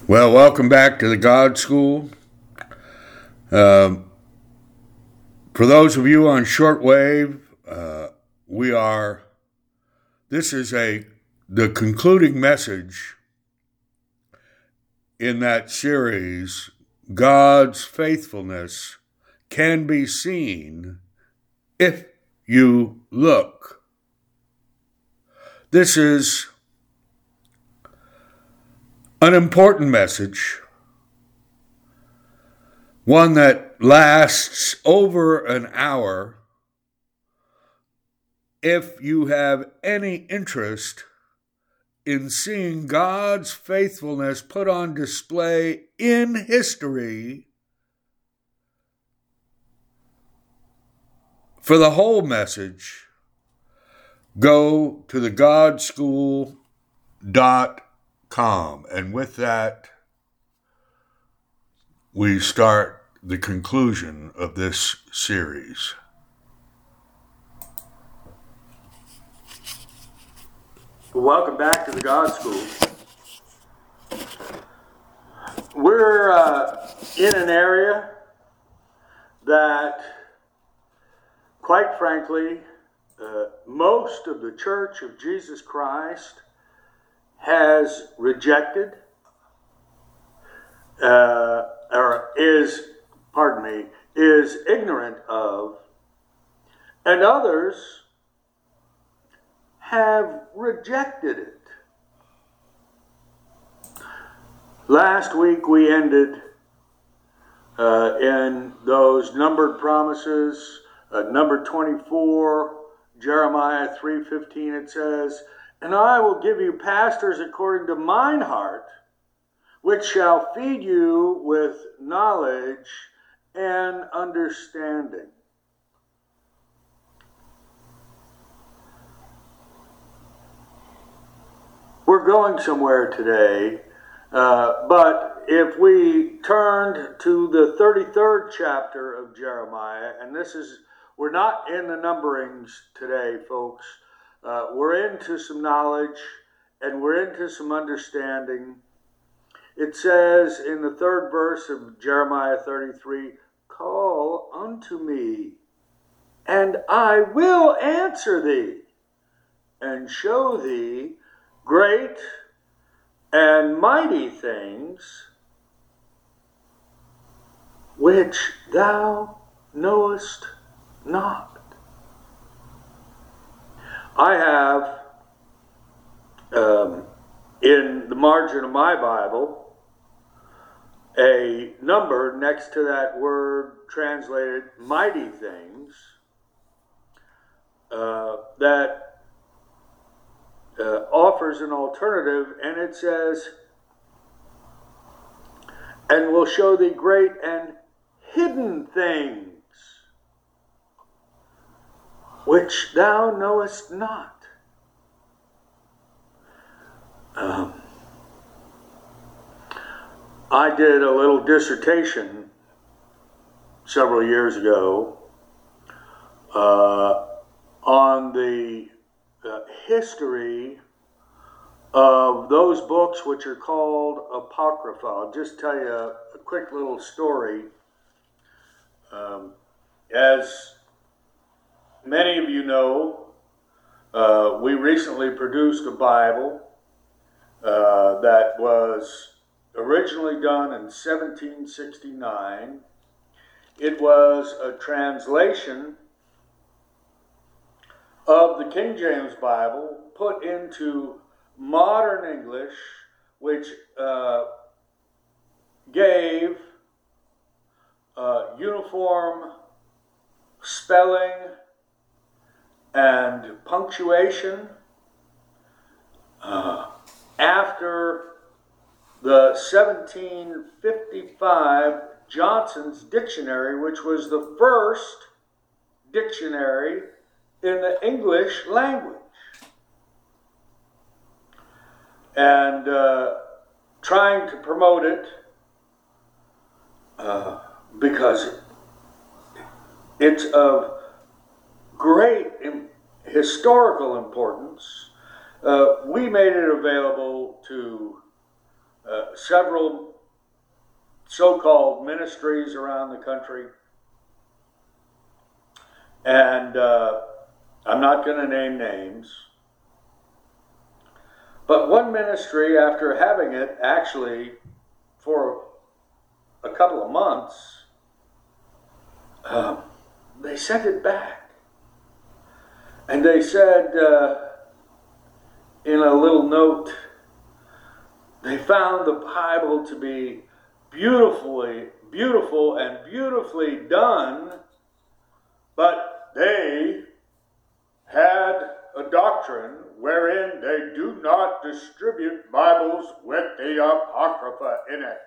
Well, welcome back to the God School. For those of you on shortwave, this is the concluding message in that series. God's faithfulness can be seen if you look. This is an important message, one that lasts over an hour. If you have any interest in seeing God's faithfulness put on display in history, for the whole message, go to thegodschool.com. And with that, we start the conclusion of this series. Welcome back to the God School. We're in an area that, quite frankly, most of the Church of Jesus Christ has rejected, is ignorant of, and others have rejected it. Last week we ended in those numbered promises, number 24, Jeremiah 3:15. It says, "And I will give you pastors according to mine heart, which shall feed you with knowledge and understanding." We're going somewhere today, but if we turned to the 33rd chapter of Jeremiah, and we're not in the numberings today, folks. We're into some knowledge and we're into some understanding. It says in the 3rd verse of Jeremiah 33, "Call unto me, and I will answer thee, and show thee great and mighty things which thou knowest not." I have in the margin of my Bible a number next to that word translated mighty things that offers an alternative, and it says, "And will show thee great and hidden things which thou knowest not." I did a little dissertation several years ago on the history of those books which are called Apocrypha. I'll just tell you a quick little story. As many of you know, we recently produced a Bible that was originally done in 1769. It was a translation of the King James Bible put into modern English, which gave uniform spelling and punctuation after the 1755 Johnson's Dictionary, which was the first dictionary in the English language. And trying to promote it because it's of great historical importance. We made it available to several so-called ministries around the country. And I'm not going to name names. But one ministry, after having it actually for a couple of months, they sent it back. And they said in a little note, they found the Bible to be beautiful and beautifully done, but they had a doctrine wherein they do not distribute Bibles with the Apocrypha in it.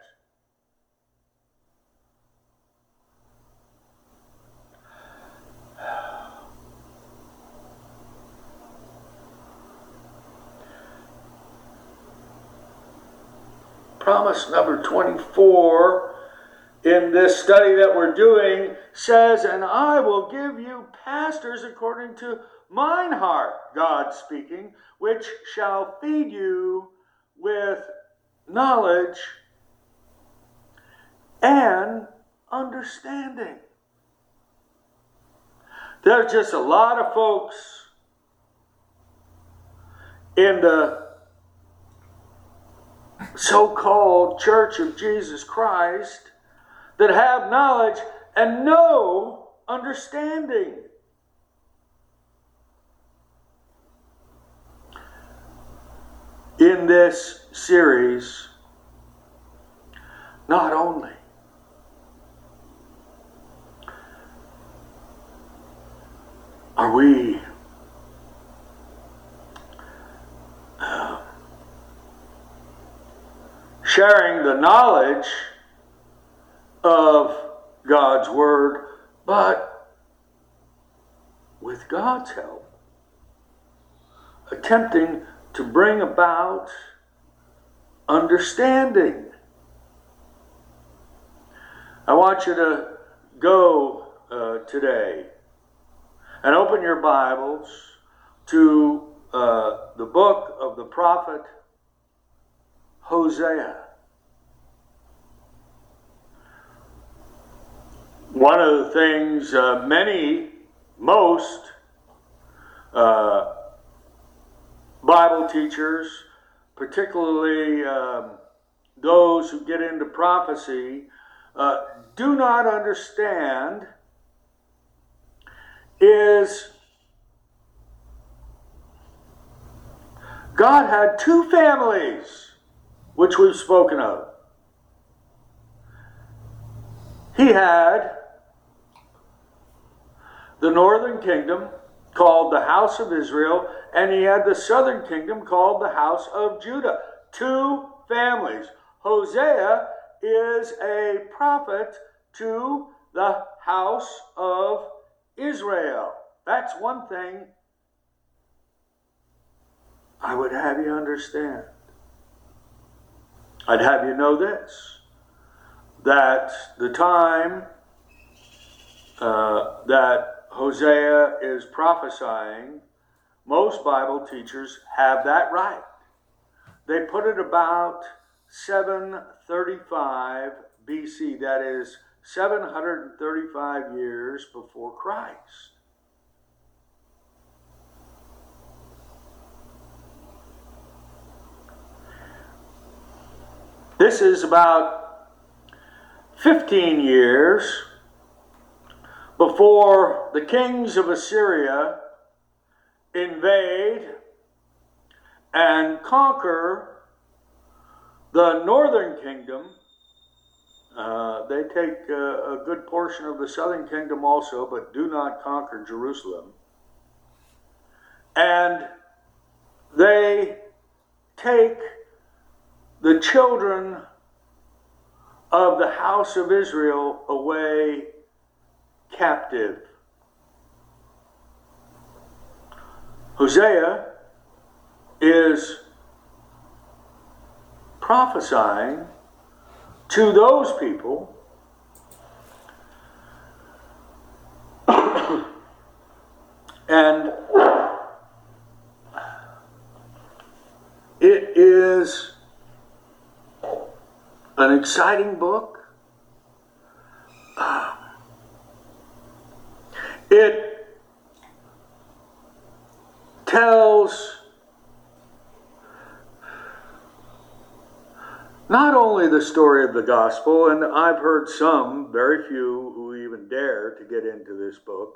Promise number 24 in this study that we're doing says, and I will give you pastors according to mine heart, God speaking, which shall feed you with knowledge and understanding. There's just a lot of folks in the so-called Church of Jesus Christ that have knowledge and no understanding. In this series, not only are we sharing the knowledge of God's Word, but with God's help, attempting to bring about understanding. I want you to go today and open your Bibles to the book of the prophet Hosea. One of the things most Bible teachers, particularly those who get into prophecy, do not understand is God had two families, which we've spoken of. He had the northern kingdom called the house of Israel, and he had the southern kingdom called the house of Judah. Two families. Hosea is a prophet to the house of Israel. That's one thing I would have you understand. I'd have you know this, that the time that Hosea is prophesying, most Bible teachers have that right. They put it about 735 BC, that is 735 years before Christ. This is about 15 years before the kings of Assyria invade and conquer the northern kingdom. They take a good portion of the southern kingdom also, but do not conquer Jerusalem. And they take the children of the house of Israel away captive. Hosea is prophesying to those people and it is an exciting book. It tells not only the story of the gospel, and I've heard some, very few, who even dare to get into this book,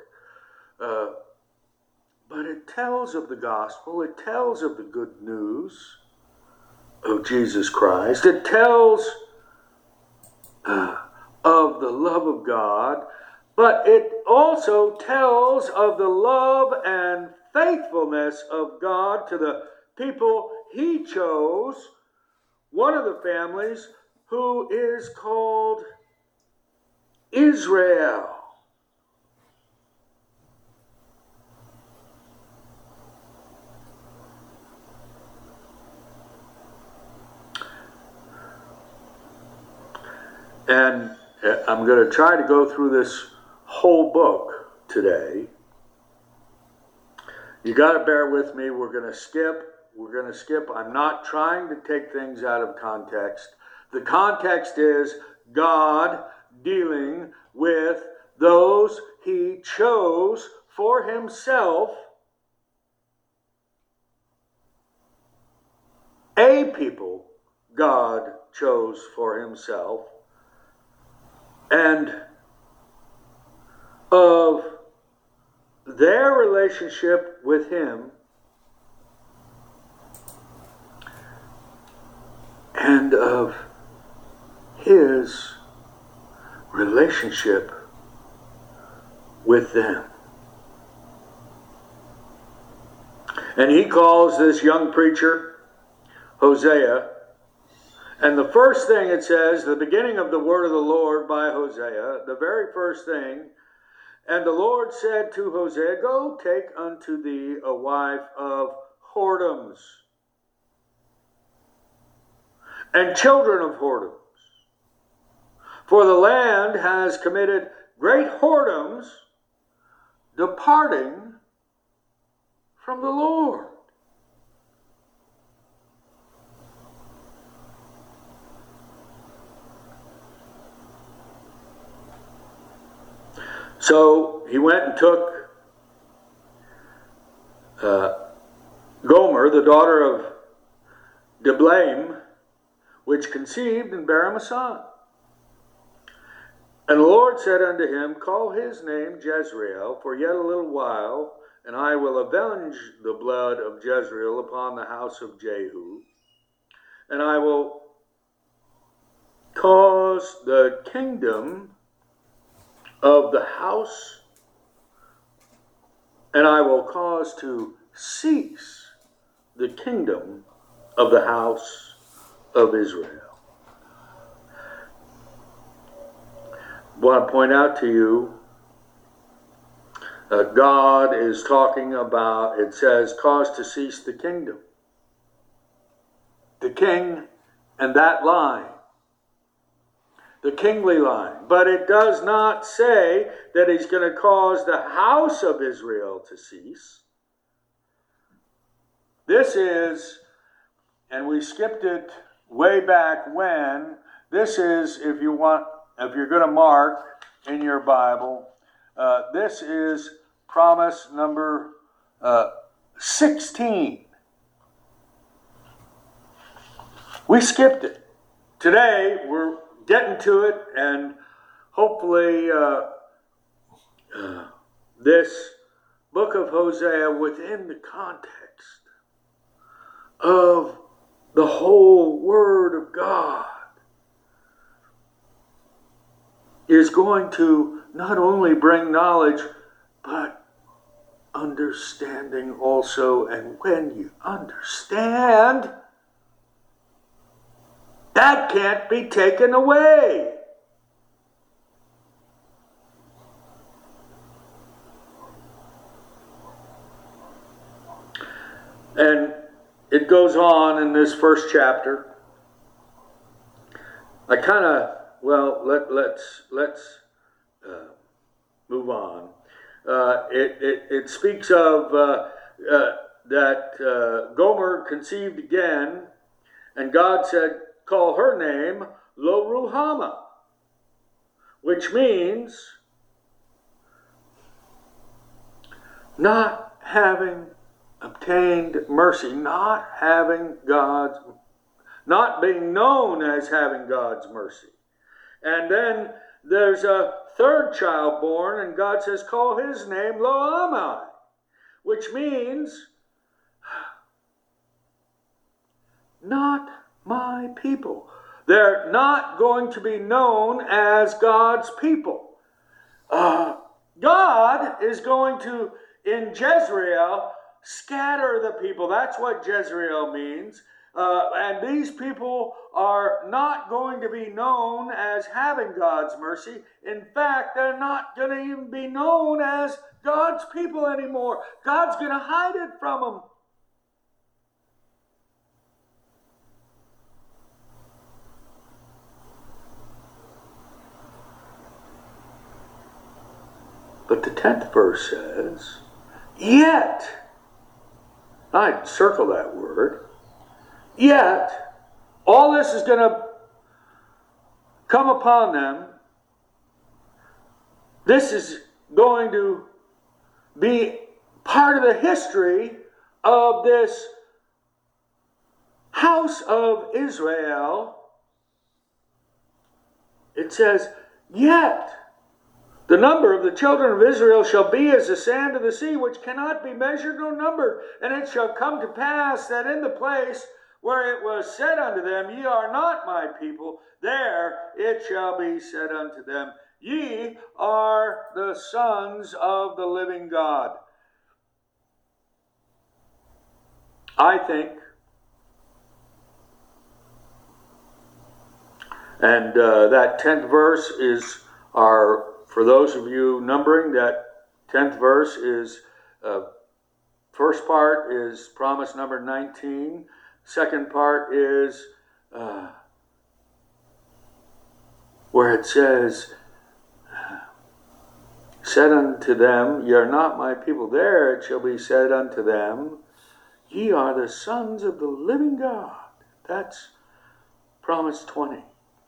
but it tells of the gospel, it tells of the good news of Jesus Christ, it tells of the love of God, but it also tells of the love and faithfulness of God to the people he chose, one of the families who is called Israel. And I'm going to try to go through this whole book today. You got to bear with me. We're going to skip. I'm not trying to take things out of context. The context is God dealing with those he chose for himself, a people God chose for himself, and of their relationship with him and of his relationship with them. And he calls this young preacher Hosea. And the first thing it says, the beginning of the word of the Lord by Hosea, the very first thing, and the Lord said to Hosea, go take unto thee a wife of whoredoms, and children of whoredoms. For the land has committed great whoredoms, departing from the Lord. So he went and took Gomer, the daughter of Diblaim, which conceived and bare him a son. And the Lord said unto him, call his name Jezreel, for yet a little while, and I will avenge the blood of Jezreel upon the house of Jehu, and I will cause the kingdom of the house, and I will cause to cease the kingdom of the house of Israel. I want to point out to you, God is talking about, it says, cause to cease the kingdom. The king and that line. The kingly line. But it does not say that he's going to cause the house of Israel to cease. This is, and we skipped it way back when, this is, if you're going to mark in your Bible, this is promise number 16. We skipped it. Today, we're getting to it, and hopefully this book of Hosea, within the context of the whole Word of God, is going to not only bring knowledge, but understanding also. And when you understand, that can't be taken away. And it goes on in this first chapter. I kind of, let's move on. It speaks of that Gomer conceived again, and God said, call her name Lo Ruhamah, which means not having obtained mercy, not being known as having God's mercy. And then there's a third child born, and God says, call his name Lo Ammi, which means not my people. They're not going to be known as God's people. God is going to, in Jezreel, scatter the people. That's what Jezreel means. And these people are not going to be known as having God's mercy. In fact, they're not going to even be known as God's people anymore. God's going to hide it from them. But the 10th verse says, yet, I'd circle that word, yet, all this is going to come upon them. This is going to be part of the history of this house of Israel. It says, yet, the number of the children of Israel shall be as the sand of the sea, which cannot be measured nor numbered. And it shall come to pass that in the place where it was said unto them, ye are not my people, there it shall be said unto them, ye are the sons of the living God. I think, and that 10th verse is our, for those of you numbering, that 10th verse is, first part is promise number 19. Second part is where it says, said unto them, ye are not my people. There it shall be said unto them, ye are the sons of the living God. That's promise 20.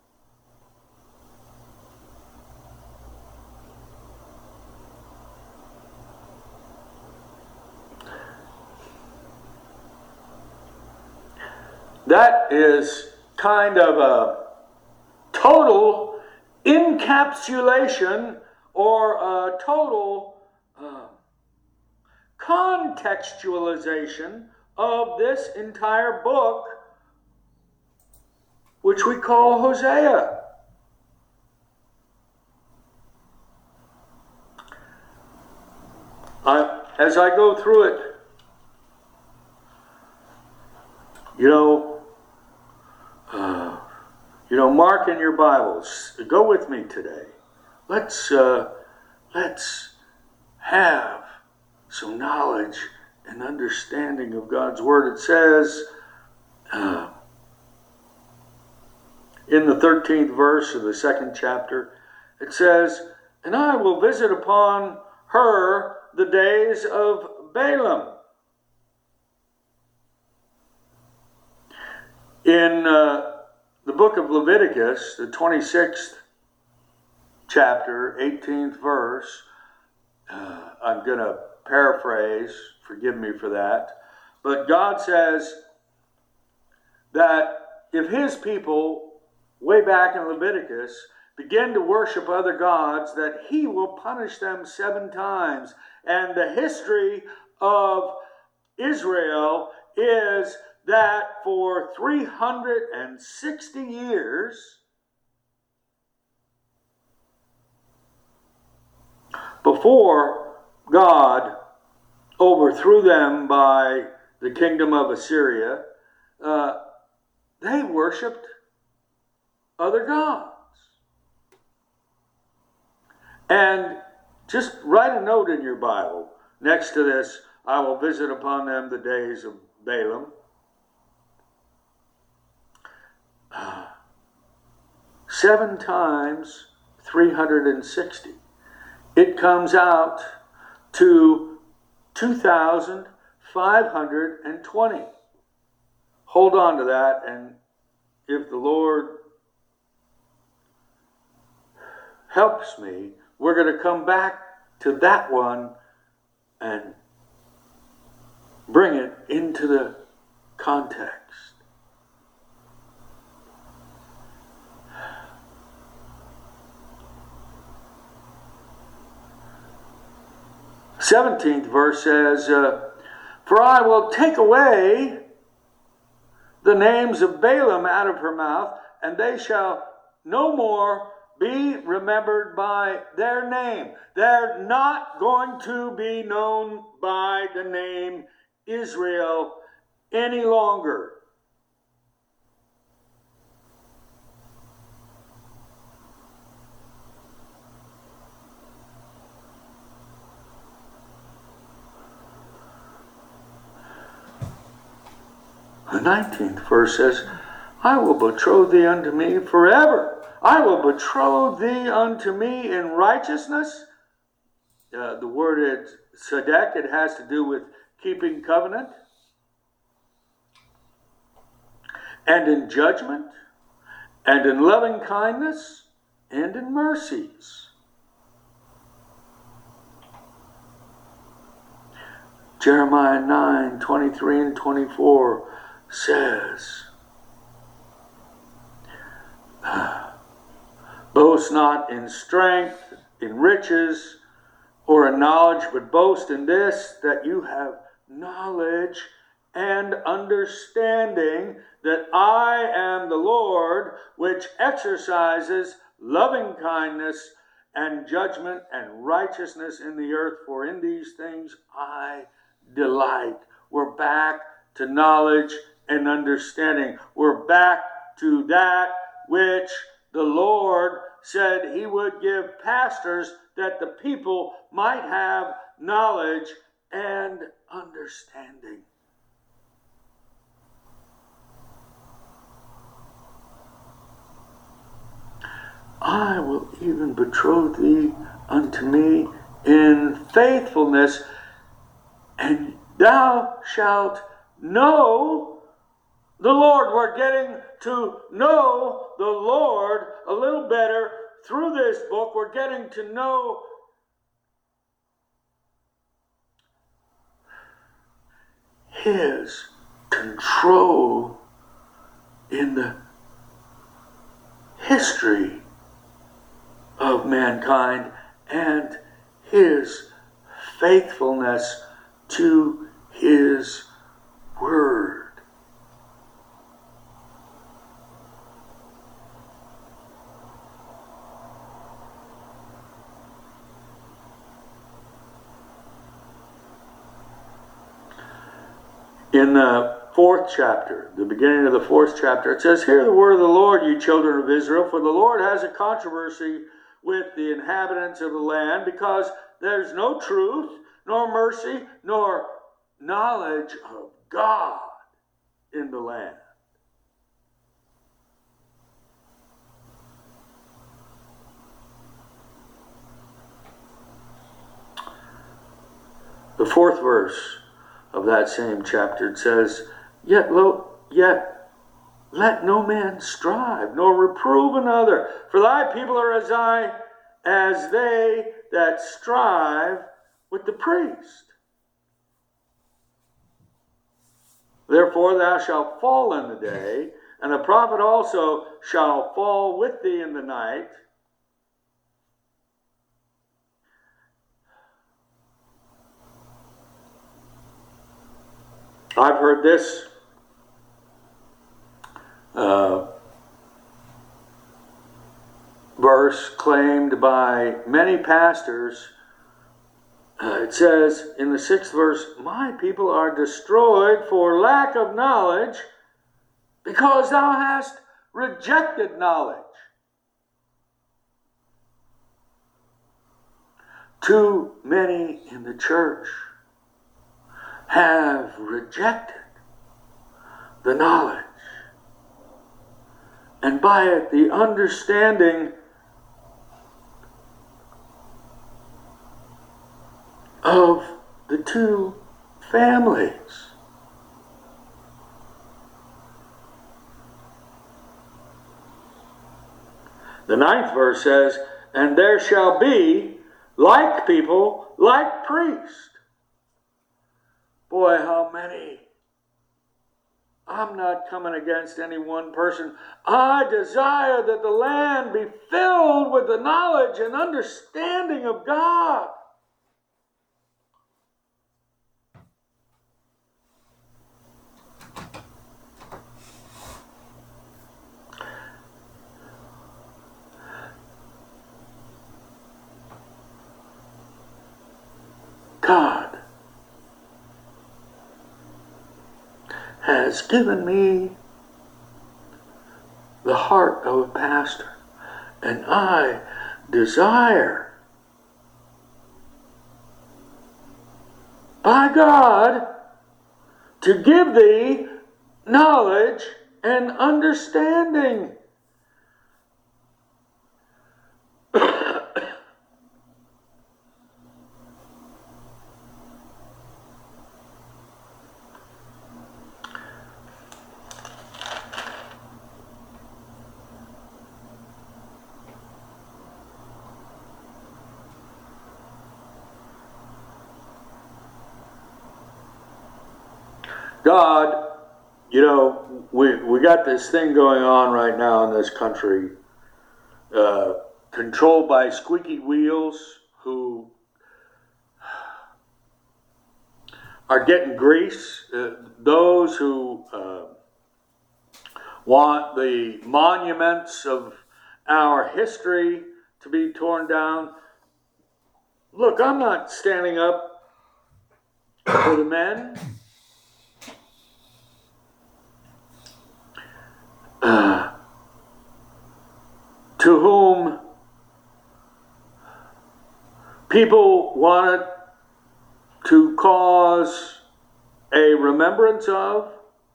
That is kind of a total encapsulation or a total contextualization of this entire book, which we call Hosea. As I go through it, mark in your Bibles. Go with me today. Let's have some knowledge and understanding of God's Word. It says in the 13th verse of the 2nd chapter, it says, and I will visit upon her the days of Balaam. In the book of Leviticus, the 26th chapter, 18th verse, I'm going to paraphrase, forgive me for that, but God says that if his people, way back in Leviticus, begin to worship other gods, that he will punish them 7 times. And the history of Israel is that for 360 years, before God overthrew them by the kingdom of Assyria, they worshipped other gods. And just write a note in your Bible next to this, I will visit upon them the days of Balaam. 7 times 360. It comes out to 2,520. Hold on to that, and if the Lord helps me, we're going to come back to that one and bring it into the context. The 17th verse says, "For I will take away the names of Balaam out of her mouth, and they shall no more be remembered by their name." They're not going to be known by the name Israel any longer. The 19th verse says, "I will betroth thee unto me forever. I will betroth thee unto me in righteousness." The word is tzedek. It has to do with keeping covenant. And in judgment, and in loving kindness, and in mercies. Jeremiah 9:23 and 24 says, "Boast not in strength, in riches, or in knowledge, but boast in this, that you have knowledge and understanding, that I am the Lord, which exercises loving kindness and judgment and righteousness in the earth, for in these things I delight." We're back to knowledge and understanding. We're back to that which the Lord said he would give pastors, that the people might have knowledge and understanding. "I will even betroth thee unto me in faithfulness, and thou shalt know the Lord." We're getting to know the Lord a little better through this book. We're getting to know his control in the history of mankind and his faithfulness to his word. In the 4th chapter, the beginning of the 4th chapter, it says, "Hear the word of the Lord, ye children of Israel, for the Lord has a controversy with the inhabitants of the land, because there's no truth, nor mercy, nor knowledge of God in the land." The 4th verse of that same chapter, it says, yet let no man strive, nor reprove another. For thy people are as they that strive with the priest. Therefore thou shalt fall in the day, and the prophet also shall fall with thee in the night. I've heard this verse claimed by many pastors. It says in the 6th verse, "My people are destroyed for lack of knowledge, because thou hast rejected knowledge." Too many in the church have rejected the knowledge, and by it the understanding of the two families. The 9th verse says, and there shall be like people, like priests. Boy, how many. I'm not coming against any one person. I desire that the land be filled with the knowledge and understanding of God. God has given me the heart of a pastor, and I desire by God to give thee knowledge and understanding. God, you know, we got this thing going on right now in this country, controlled by squeaky wheels who are getting grease. Those who want the monuments of our history to be torn down. Look, I'm not standing up for the men. To whom people wanted to cause a remembrance of.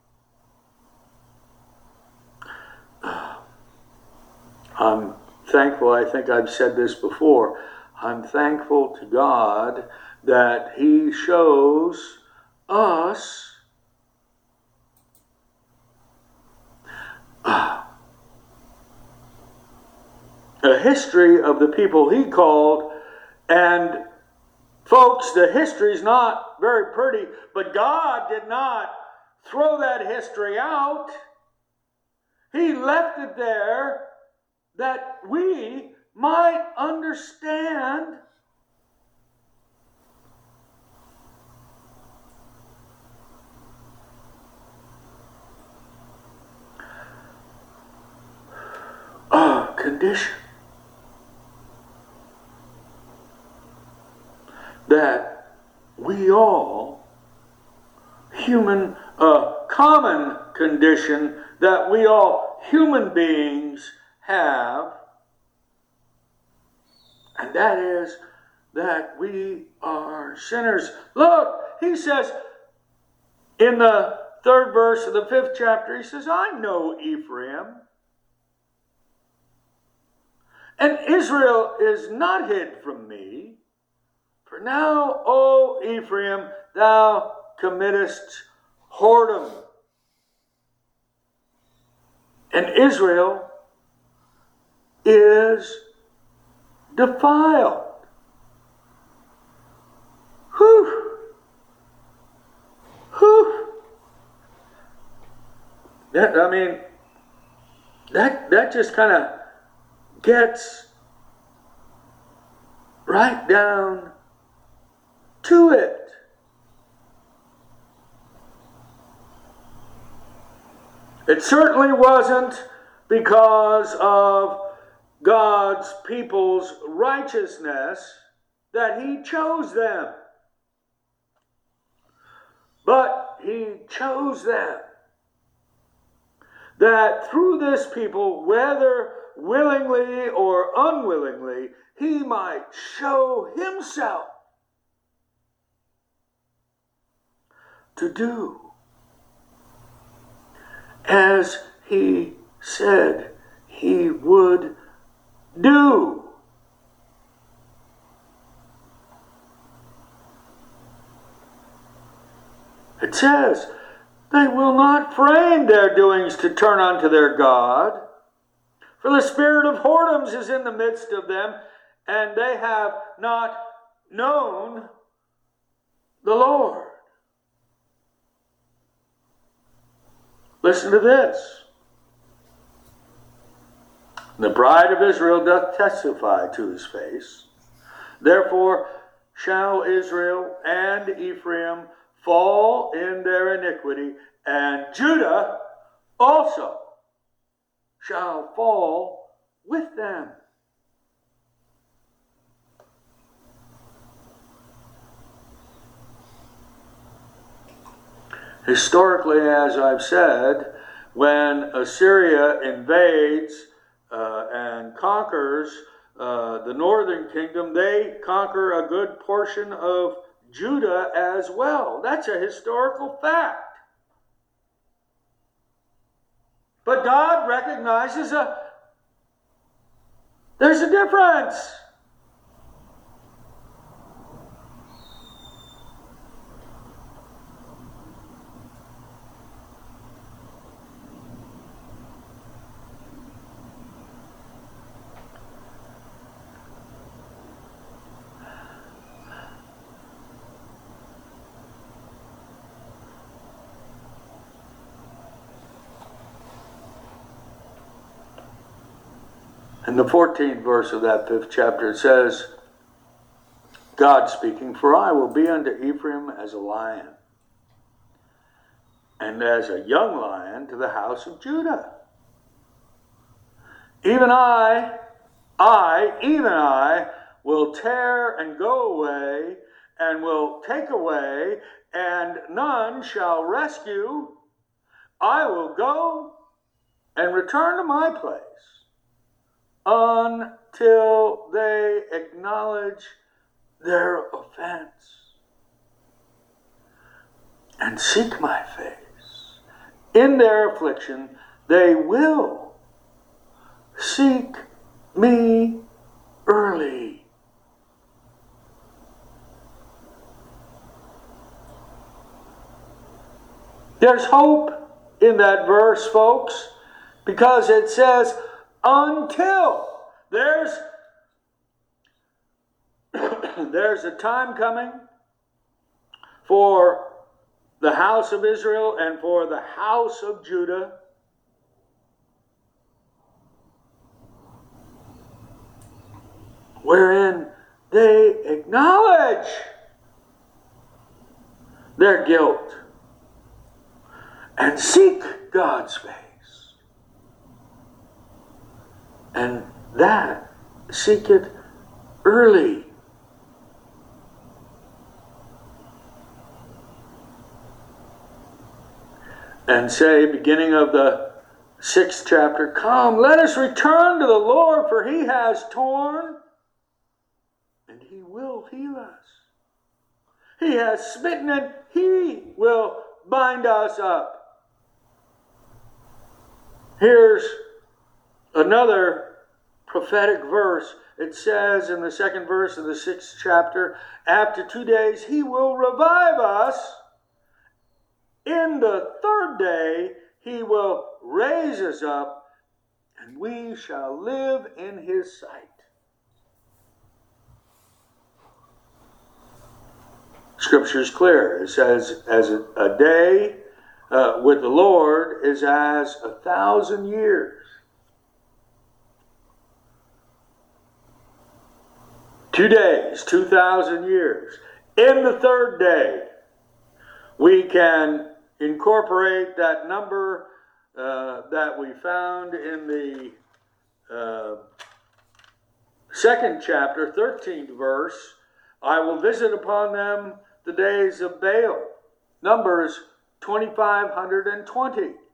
I'm thankful, I think I've said this before, I'm thankful to God that He shows us a history of the people He called. And folks, the history's not very pretty, but God did not throw that history out. He left it there that we might understand a condition that we all, common condition that we all human beings have, and that is that we are sinners. Look, He says in the 3rd verse of the 5th chapter, He says, I know Ephraim, and Israel is not hid from me. For now, O Ephraim, thou committest whoredom, and Israel is defiled. Whew. Whew. That just kind of gets right down to it. It certainly wasn't because of God's people's righteousness that He chose them. But He chose them that through this people, whether willingly or unwillingly, He might show Himself to do as He said He would do. It says, they will not frame their doings to turn unto their God, For the spirit of whoredoms is in the midst of them, and they have not known the Lord. Listen to this. The pride of Israel doth testify to his face. Therefore shall Israel and Ephraim fall in their iniquity, and Judah also shall fall with them. Historically, as I've said, when Assyria invades and conquers the northern kingdom, they conquer a good portion of Judah as well. That's a historical fact. But God recognizes there's a difference. In the 14th verse of that 5th chapter, it says, God speaking, "For I will be unto Ephraim as a lion, and as a young lion to the house of Judah. Even I, even I, will tear and go away, and will take away, and none shall rescue. I will go and return to my place, until they acknowledge their offense and seek my face. In their affliction, they will seek me early." There's hope in that verse, folks, because it says, until. There's a time coming for the house of Israel and for the house of Judah wherein they acknowledge their guilt and seek God's face. And that, seek it early. And say, beginning of the 6th chapter, "Come, let us return to the Lord, for he has torn, and he will heal us. He has smitten, and he will bind us up." Here's another prophetic verse. It says in the 2nd verse of the 6th chapter, "After 2 days he will revive us. In the 3rd day he will raise us up, and we shall live in his sight." Scripture is clear. It says, as a day with the Lord is as 1,000 years. 2 days, 2,000 years. In the 3rd day, we can incorporate that number that we found in the 2nd chapter, 13th verse. "I will visit upon them the days of Baal." Numbers 2,520.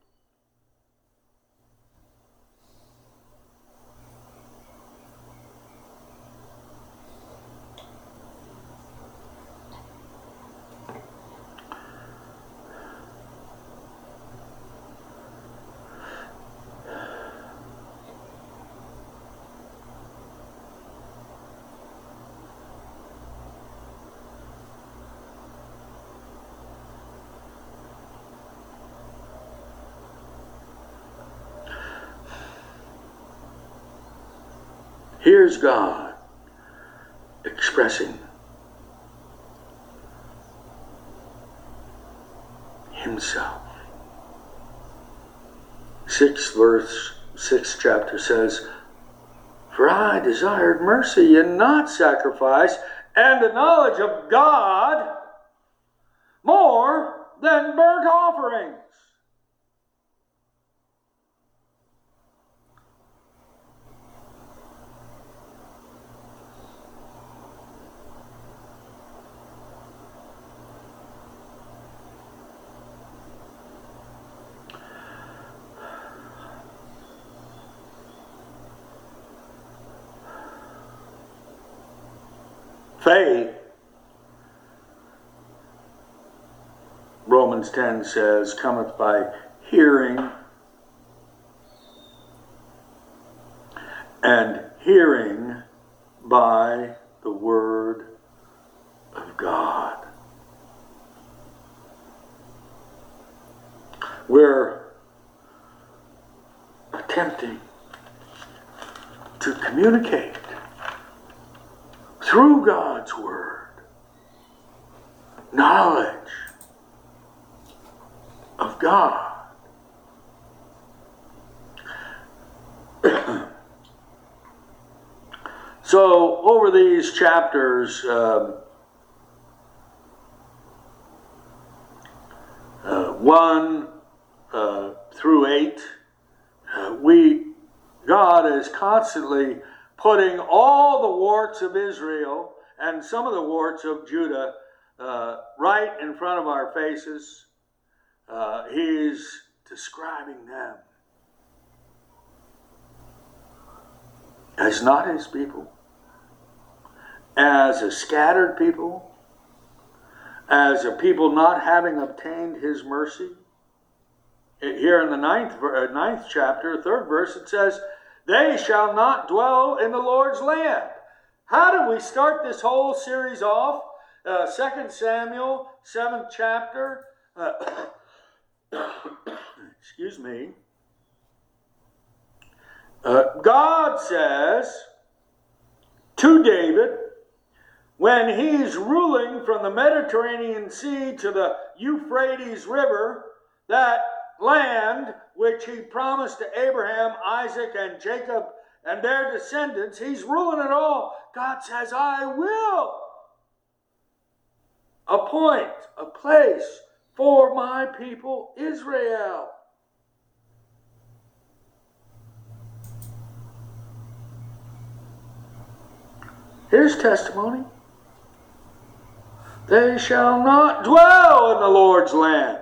Here's God expressing himself. 6th chapter says, "For I desired mercy and not sacrifice, and the knowledge of God more than burnt offerings." Faith, Romans 10 says, cometh by hearing, and hearing by the word of God. We're attempting to communicate through God's word knowledge of God. So over these chapters 1 through 8, God is constantly putting all the warts of Israel and some of the warts of Judah right in front of our faces. He's describing them as not his people, as a scattered people, as a people not having obtained his mercy. Here in the ninth chapter, 3rd verse, it says, "They shall not dwell in the Lord's land." How did we start this whole series off? 2 Samuel, 7th chapter. Excuse me. God says to David, when he's ruling from the Mediterranean Sea to the Euphrates River, that land which he promised to Abraham, Isaac, and Jacob and their descendants, he's ruling it all. God says, I will appoint a place for my people Israel. Here's testimony. They shall not dwell in the Lord's land.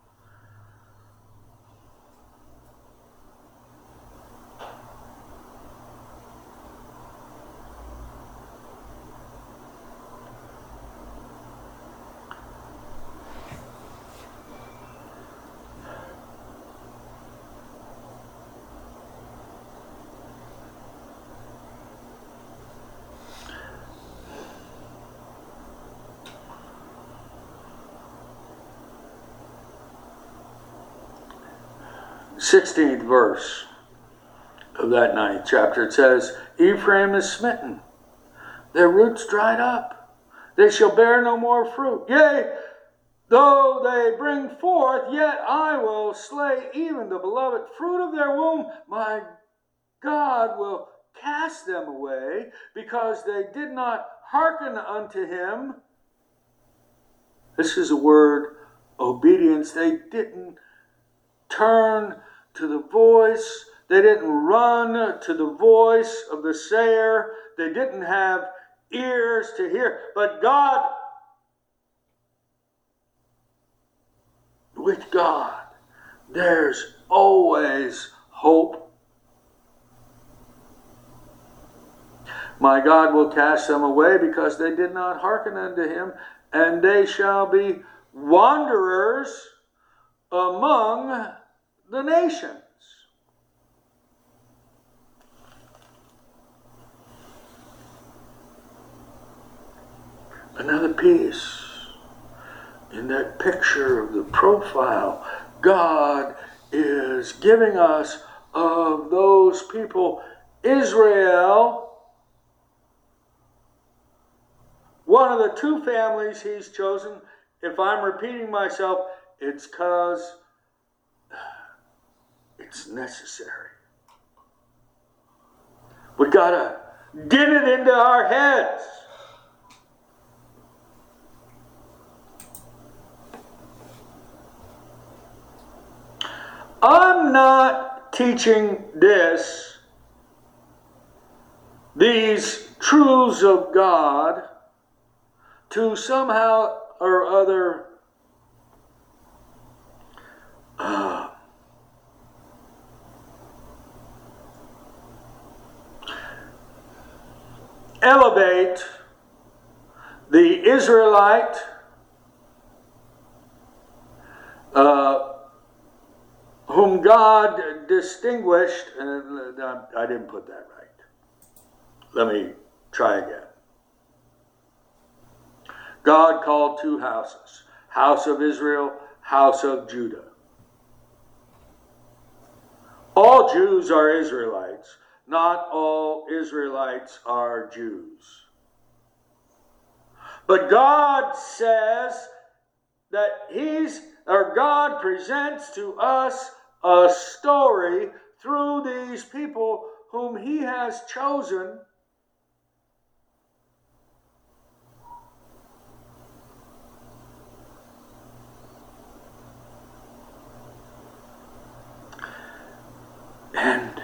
Sixteenth verse of that 9th chapter, it says, Ephraim is smitten, their roots dried up, they shall bear no more fruit. Yea, though they bring forth, yet I will slay even the beloved fruit of their womb. My God will cast them away, because they did not hearken unto him. This is a word, obedience. They didn't turn to the voice. They didn't run to the voice of the sayer. They didn't have ears to hear. But God, with God, there's always hope. My God will cast them away, because they did not hearken unto him, and they shall be wanderers among the nations. Another piece in that picture of the profile God is giving us of those people, Israel, one of the two families he's chosen. If I'm repeating myself, it's because it's necessary. We gotta get it into our heads. I'm not teaching these truths of God to somehow or other elevate the Israelite whom God distinguished, and I didn't put that right. Let me try again. God called two houses, house of Israel, house of Judah. All Jews are Israelites. Not all Israelites are Jews. But God says that God presents to us a story through these people whom he has chosen and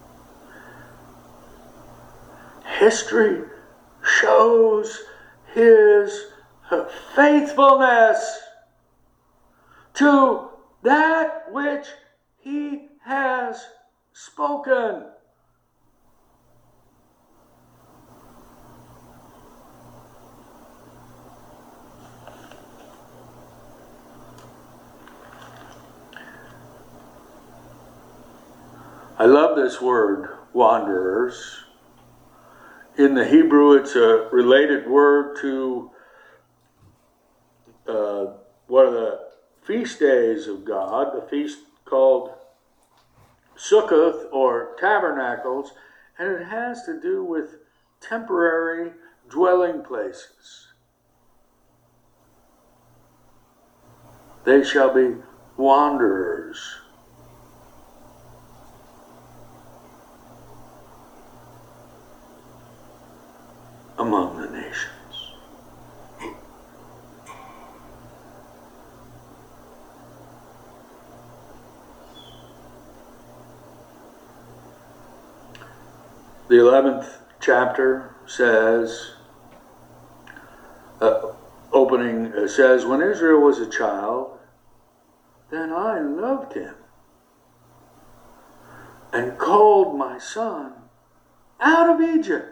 history shows his faithfulness to that which he has spoken. I love this word, wanderers. In the Hebrew, it's a related word to one of the feast days of God, the feast called Sukkoth or Tabernacles, and it has to do with temporary dwelling places. They shall be wanderers. Among the nations. The 11th chapter says, says, when Israel was a child, then I loved him and called my son out of Egypt.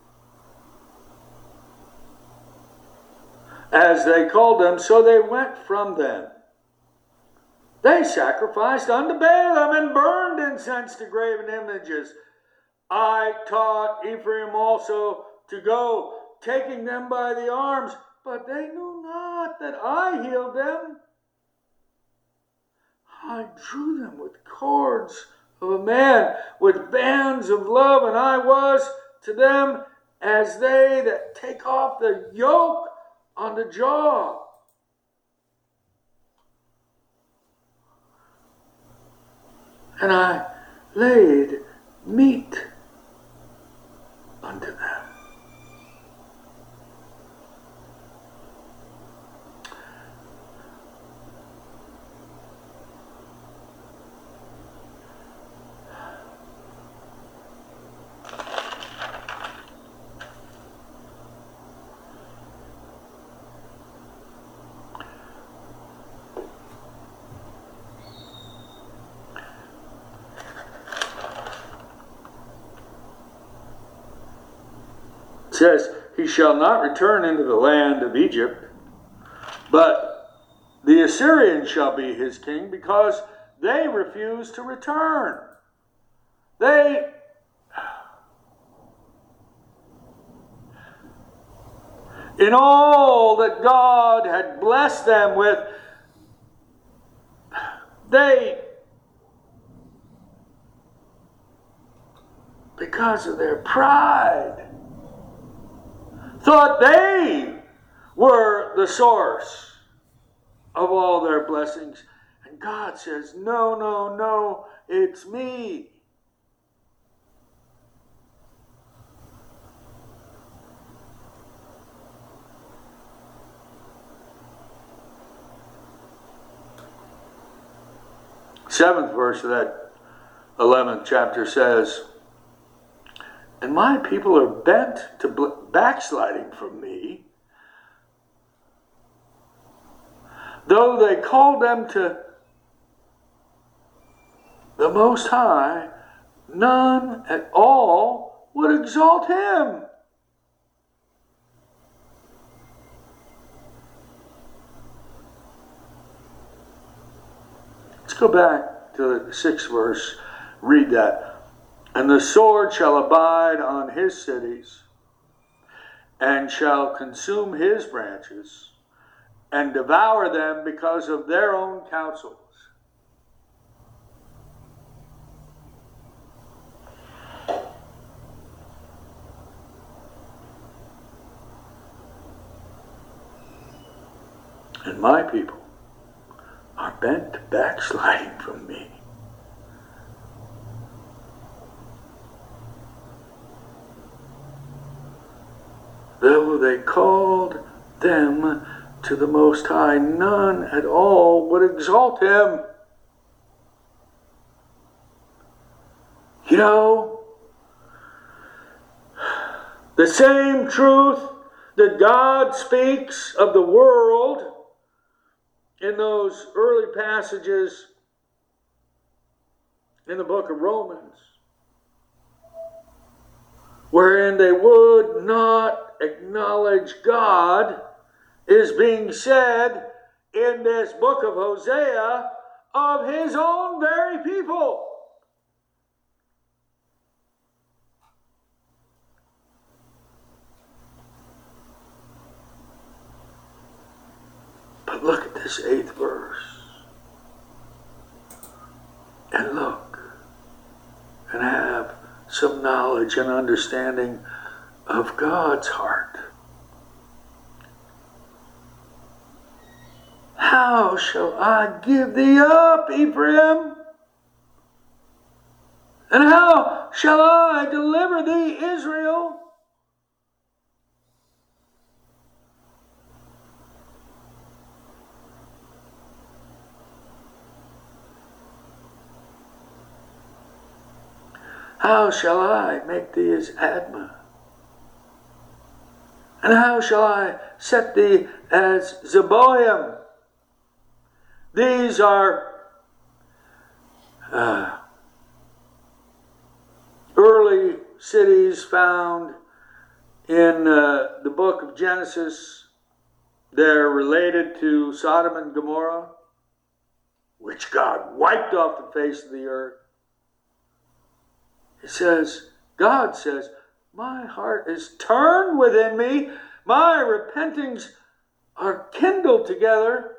As they called them, so they went from them. They sacrificed unto Baalim and burned incense to graven images. I taught Ephraim also to go, taking them by the arms, but they knew not that I healed them. I drew them with cords of a man, with bands of love, and I was to them as they that take off the yoke on the jaw. And I laid meat unto them. It says, he shall not return into the land of Egypt, but the Assyrians shall be his king, because they refuse to return. In all that God had blessed them with, because of their pride, thought they were the source of all their blessings. And God says, no, no, no, it's me. Seventh verse of that 11th chapter says, and my people are bent to backsliding from me, though they called them to the Most High, none at all would exalt him. Let's go back to the 6th verse. Read that. And the sword shall abide on his cities, and shall consume his branches, and devour them because of their own counsels. And my people are bent to backsliding from me. Though they called them to the Most High, none at all would exalt him. You know, the same truth that God speaks of the world in those early passages in the book of Romans, wherein they would not acknowledge God, is being said in this book of Hosea of his own very people. But look at this 8th verse. And look and have some knowledge and understanding of God's heart. How shall I give thee up, Ephraim? And how shall I deliver thee, Israel? How shall I make thee as Admah? And how shall I set thee as Zeboim? These are early cities found in the book of Genesis. They're related to Sodom and Gomorrah, which God wiped off the face of the earth. It says, God says, my heart is turned within me. My repentings are kindled together.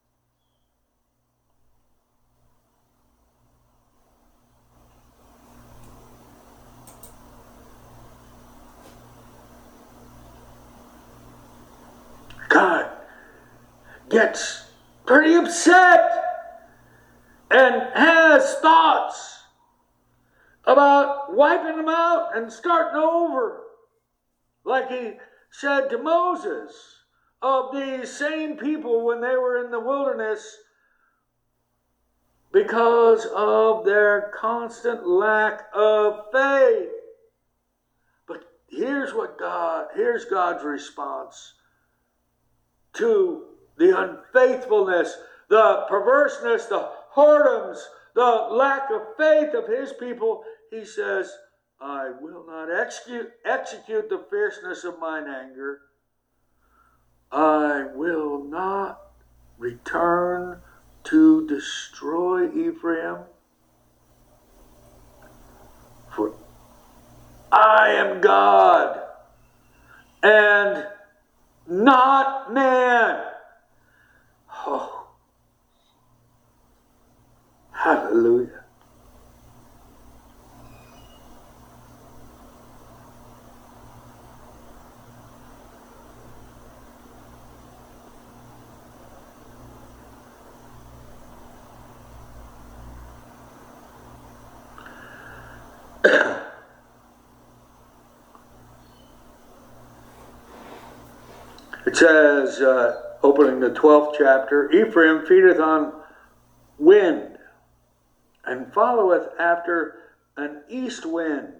God gets pretty upset and has thoughts about wiping them out and starting over, like he said to Moses of these same people when they were in the wilderness, because of their constant lack of faith. But here's God's response to the unfaithfulness, the perverseness, the whoredoms, the lack of faith of his people. He says, I will not execute the fierceness of mine anger. I will not return to destroy Ephraim. For I am God and not man. Oh, hallelujah. It says, opening the 12th chapter, Ephraim feedeth on wind, and followeth after an east wind.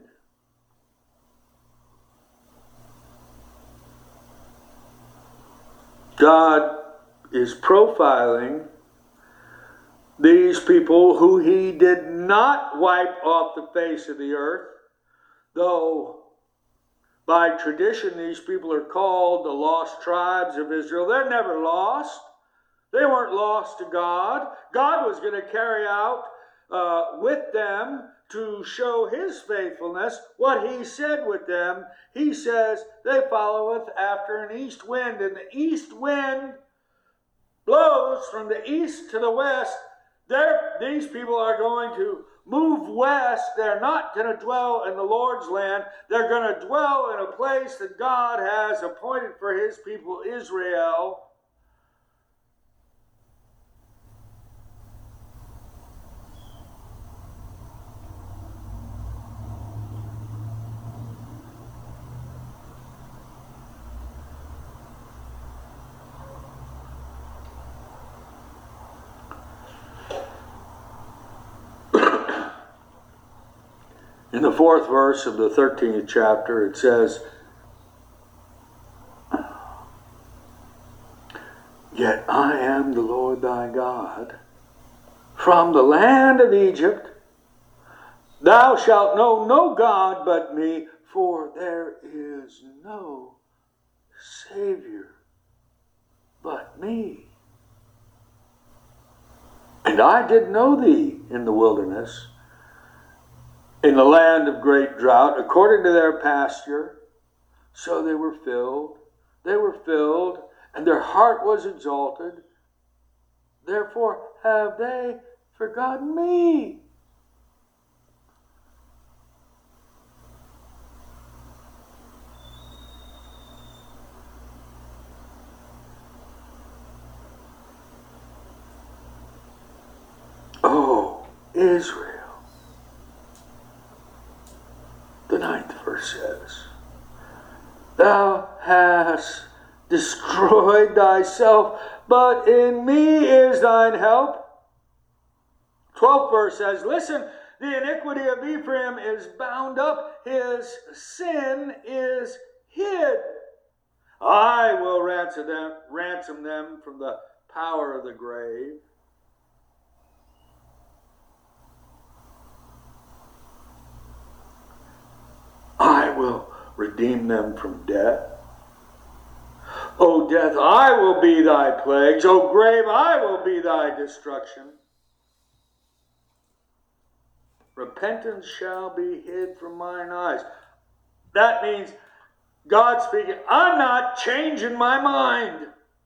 God is profiling these people who he did not wipe off the face of the earth, though by tradition these people are called the lost tribes of Israel. They're never lost. They weren't lost to God. God was going to carry out with them to show his faithfulness what he said with them. He says, they followeth after an east wind, and the east wind blows from the east to the west. These people are going to move west. They're not going to dwell in the Lord's land. They're going to dwell in a place that God has appointed for his people Israel. In the 4th verse of the 13th chapter, it says, Yet I am the Lord thy God. From the land of Egypt thou shalt know no God but me, for there is no Savior but me. And I did know thee in the wilderness, in the land of great drought, according to their pasture. So they were filled, and their heart was exalted. Therefore have they forgotten me. Oh, Israel. The 9th verse says, Thou hast destroyed thyself, but in me is thine help. 12th verse says, Listen, the iniquity of Ephraim is bound up, his sin is hid. I will ransom them from the power of the grave. I will redeem them from death. O death, I will be thy plagues. O grave, I will be thy destruction. Repentance shall be hid from mine eyes. That means God speaking, I'm not changing my mind.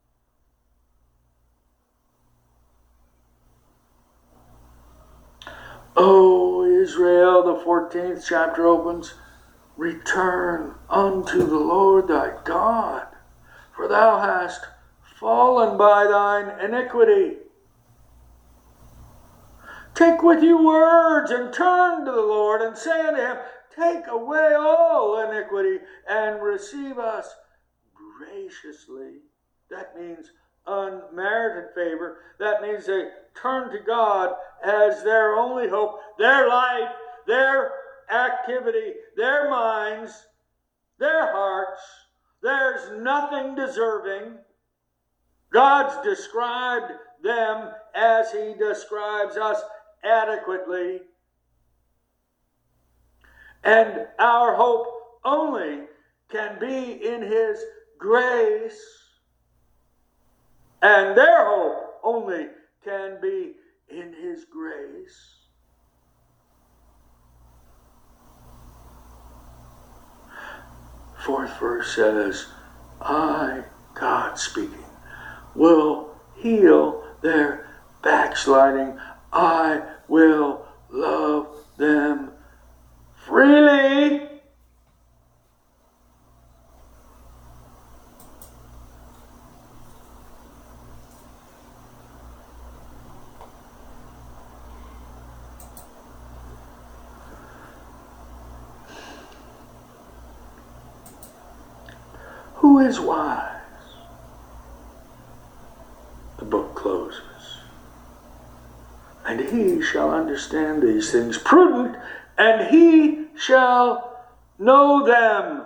O Israel, the 14th chapter opens, Return unto the Lord thy God, for thou hast fallen by thine iniquity. Take with you words and turn to the Lord and say unto him, Take away all iniquity and receive us graciously. That means unmerited favor. That means they turn to God as their only hope, their life, their activity, their minds, their hearts. There's nothing deserving. God's described them as he describes us adequately. And our hope only can be in his grace. And their hope only can be in his grace. Fourth verse says, I, God speaking, will heal their backsliding. I will love them freely. Who is wise? and he shall understand these things. Prudent, and he shall know them.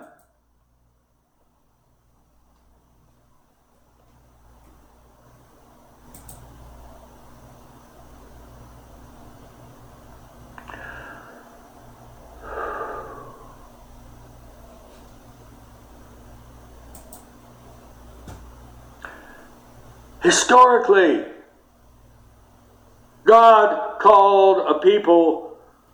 Historically, God called a people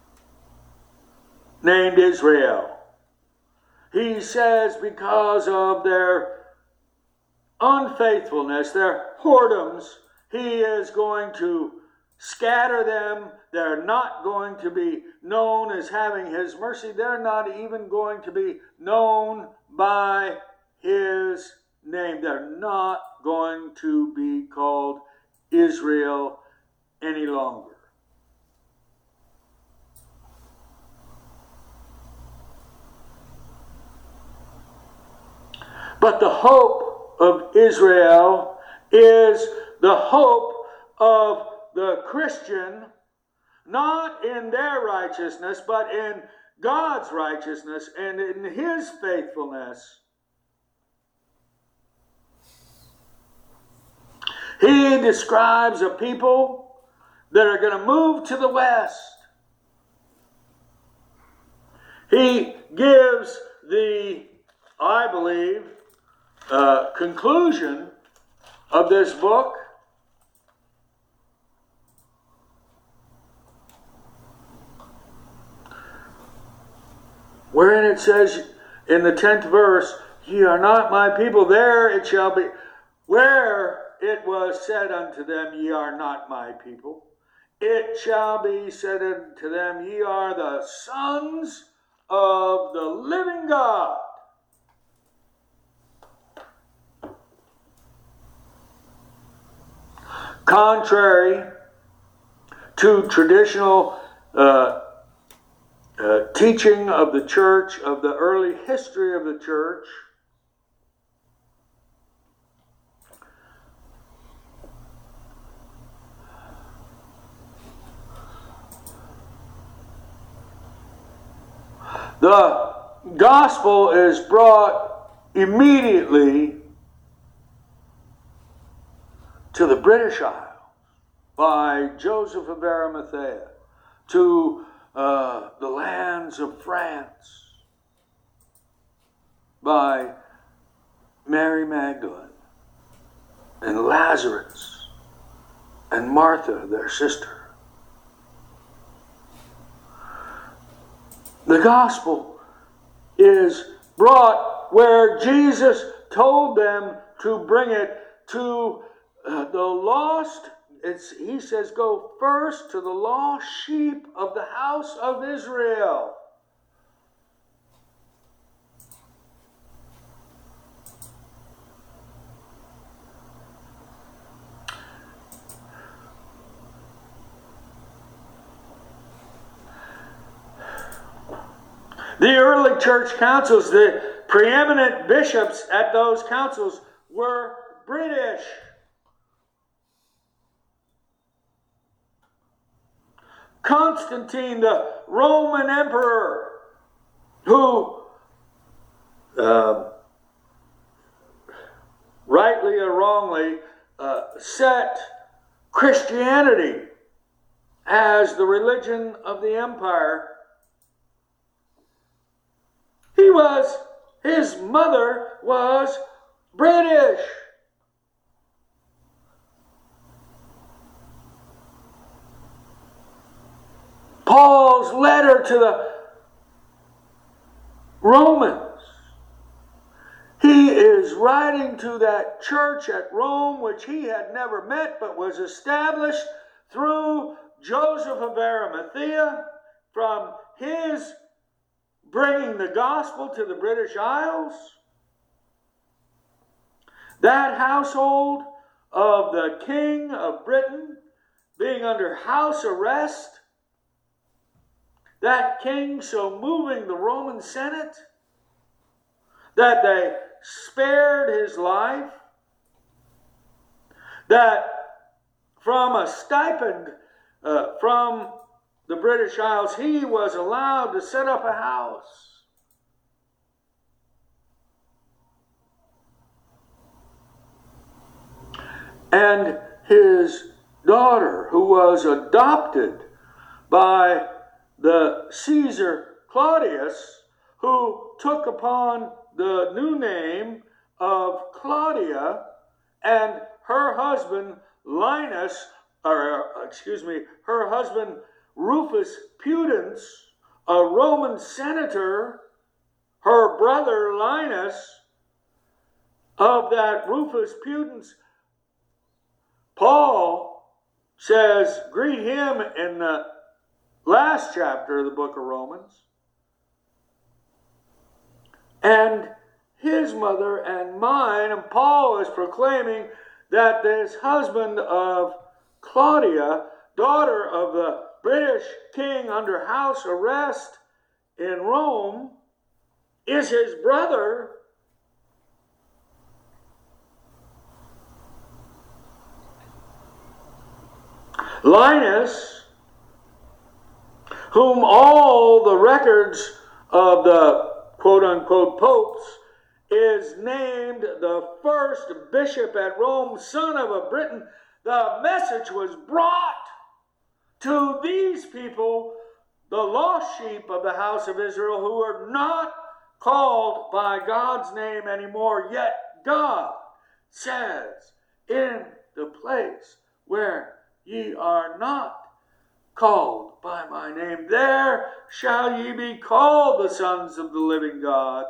named Israel. He says because of their unfaithfulness, their whoredoms, he is going to scatter them. They're not going to be known as having his mercy. They're not even going to be known by his name. They're not going to be called Israel any longer. But the hope of Israel is the hope of the Christian, not in their righteousness, but in God's righteousness and in his faithfulness. He describes a people that are going to move to the west. He gives the, I believe, conclusion of this book. Wherein it says in the 10th verse, ye are not my people, there it shall be, where it was said unto them, ye are not my people, it shall be said unto them, ye are the sons of the living God. Contrary to traditional teaching of the church, of the early history of the church, the gospel is brought immediately to the British Isles by Joseph of Arimathea, to the lands of France by Mary Magdalene and Lazarus and Martha, their sister. The gospel is brought where Jesus told them to bring it to the lost. He says, go first to the lost sheep of the house of Israel. The early church councils, the preeminent bishops at those councils were British. Constantine, the Roman emperor, who, rightly or wrongly, set Christianity as the religion of the empire, his mother was British. Paul's letter to the Romans, he is writing to that church at Rome, which he had never met, but was established through Joseph of Arimathea, from his bringing the gospel to the British Isles. That household of the King of Britain being under house arrest, that king so moving the Roman Senate that they spared his life, that from a stipend from the British Isles, he was allowed to set up a house. And his daughter, who was adopted by the Caesar Claudius, who took upon the new name of Claudia, and her husband her husband Rufus Pudens, a Roman senator, her brother Linus, of that Rufus Pudens, Paul says, greet him in the last chapter of the book of Romans. And his mother and mine, and Paul is proclaiming that this husband of Claudia, daughter of the British king under house arrest in Rome, is his brother. Linus, whom all the records of the quote-unquote popes is named the first bishop at Rome, son of a Briton. The message was brought to these people, the lost sheep of the house of Israel, who are not called by God's name anymore, yet God says, in the place where ye are not called by my name, there shall ye be called the sons of the living God.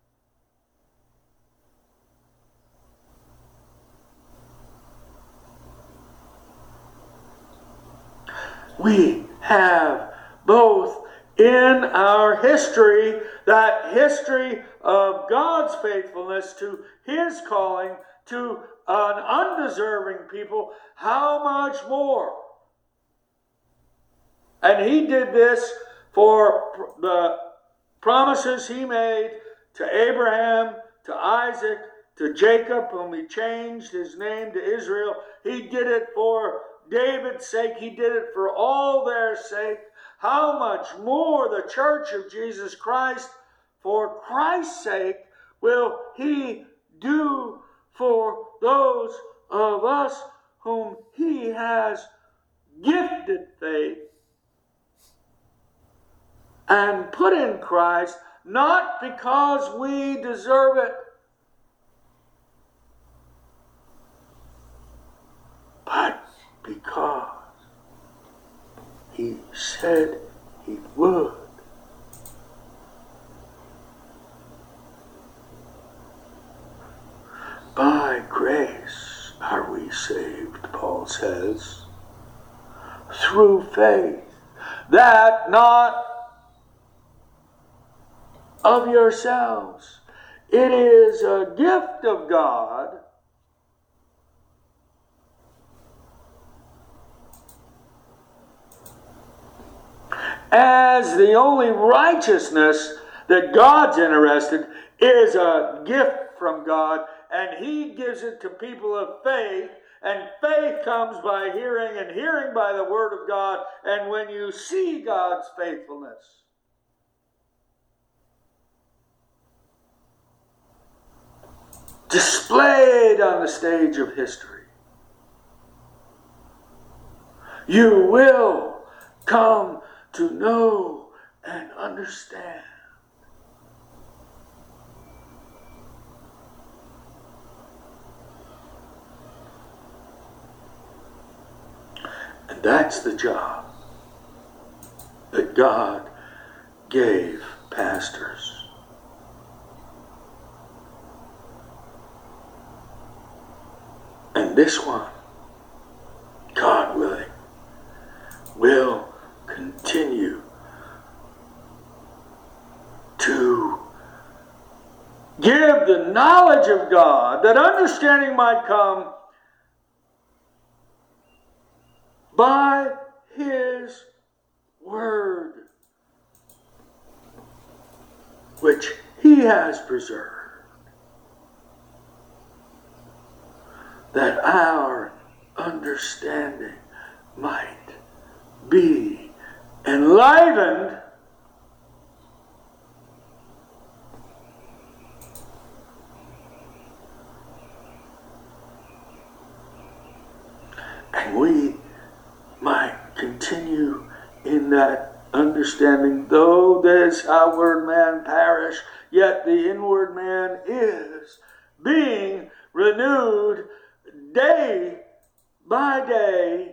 We have both in our history, that history of God's faithfulness to his calling to an undeserving people, how much more? And he did this for the promises he made to Abraham, to Isaac, to Jacob, whom he changed his name to Israel. He did it for David's sake. He did it for all their sake. How much more the church of Jesus Christ, for Christ's sake, will he do for those of us whom he has gifted faith and put in Christ, not because we deserve it, but because he said he would. By grace are we saved, Paul says, through faith, that not of yourselves. It is a gift of God, as the only righteousness that God's interested is a gift from God, and he gives it to people of faith, and faith comes by hearing, and hearing by the word of God. And when you see God's faithfulness, displayed on the stage of history, you will come to know and understand. And that's the job that God gave pastors. And this one, God willing, will continue to give the knowledge of God, that understanding might come by his word, which he has preserved, that our understanding might be enlivened and we might continue in that understanding, though this outward man perish, yet the inward man is being renewed day by day.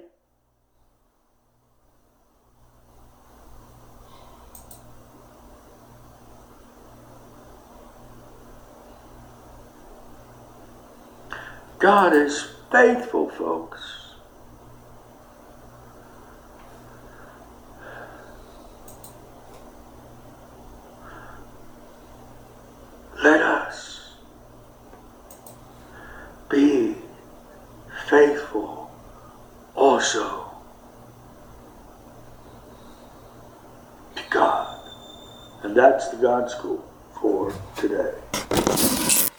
God is faithful, folks. Let us be faithful also to God. And that's the God School for today.